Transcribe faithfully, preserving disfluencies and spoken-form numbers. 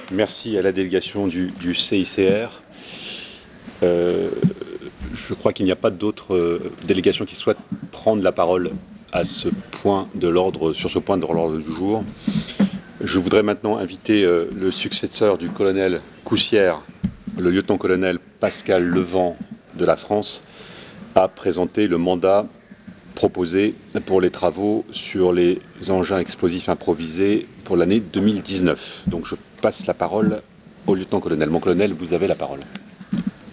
Merci à la délégation du, du C I C R. Euh, je crois qu'il n'y a pas d'autres euh, délégations qui souhaitent prendre la parole à ce point de l'ordre, sur ce point de l'ordre du jour. Je voudrais maintenant inviter euh, le successeur du colonel Coussière, le lieutenant-colonel Pascal Levent de la France, à présenter le mandat proposé pour les travaux sur les engins explosifs improvisés pour l'année deux mille dix-neuf. Donc je passe la parole au lieutenant-colonel. Mon colonel, vous avez la parole.